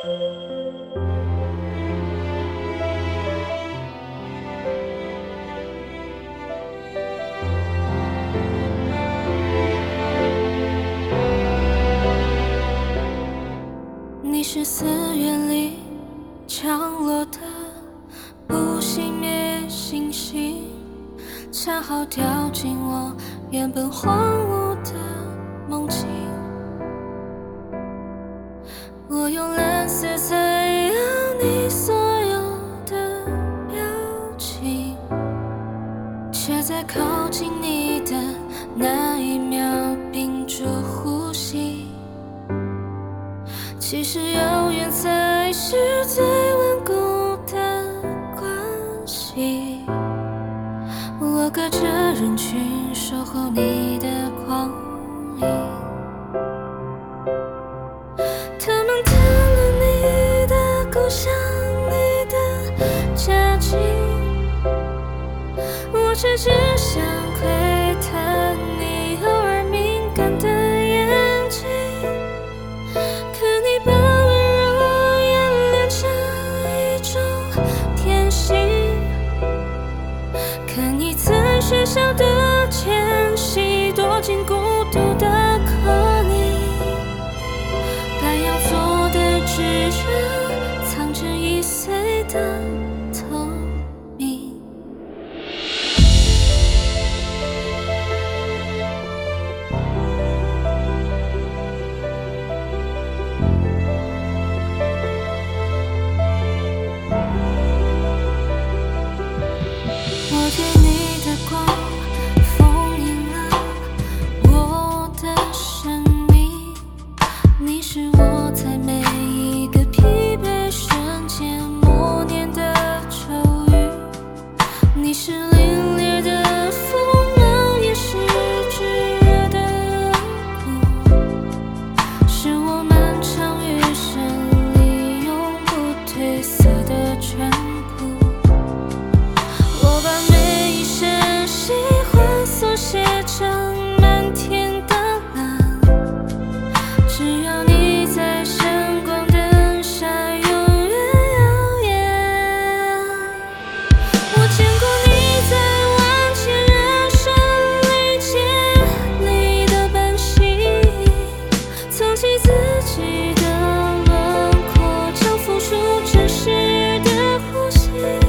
你是4月里降落的不熄灭星星，恰好掉进我原本荒芜的梦境。我用蓝色彩耀你所有的表情，却在靠近你的那一秒屏住呼吸。其实有缘才是最稳固的关系，我隔着人群守候你的光影。他们谈论你的故乡，你的家境，我却只想窥探你偶尔敏感的眼睛。把温柔演练成一种天性，看你在学校的间隙躲进孤独的壳里，白羊座的智人藏着1岁的透明。我对你的光封印了我的生命，你是我在每一个疲惫瞬间默念的咒语，你是凛冽的锋芒，也是炙热的骨，是我漫长余生里永不褪色的全部。我把每一声喜欢缩写成漫天的蓝，只要你在闪光灯下永远耀眼。我见过你在万千人生里建立的本性，藏起自己的轮廓，将付出真实的呼吸。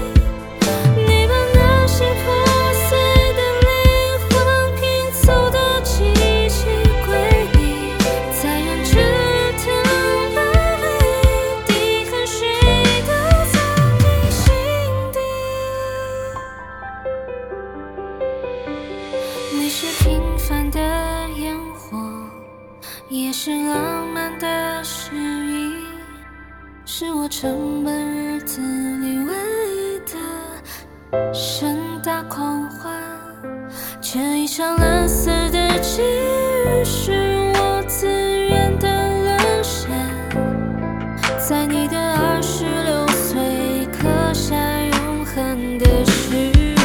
你是平凡的烟火，也是浪漫的诗意，是我沉闷日子里唯一的盛大狂欢。这一场蓝色的际遇，是我自愿的沦陷，在你的26岁刻下永恒的誓言。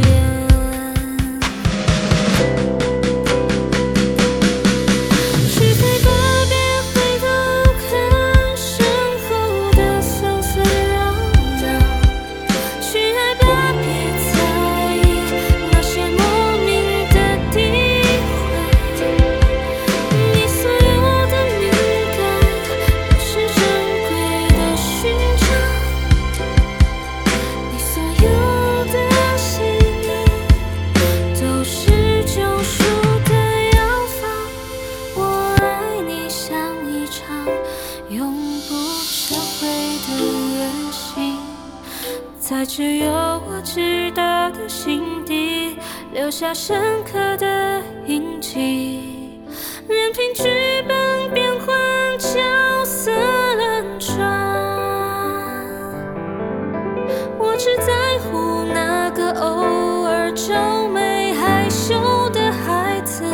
永不撤回的远行，在只有我知道的心底留下深刻的印记，任凭剧本变换角色轮转，我只在乎那个偶尔皱眉害羞的孩子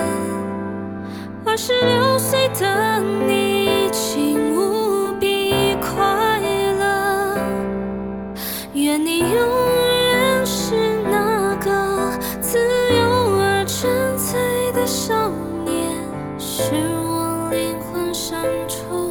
，26岁的你请务必快乐，愿你永远是那个自由而纯粹的少年，是我灵魂深处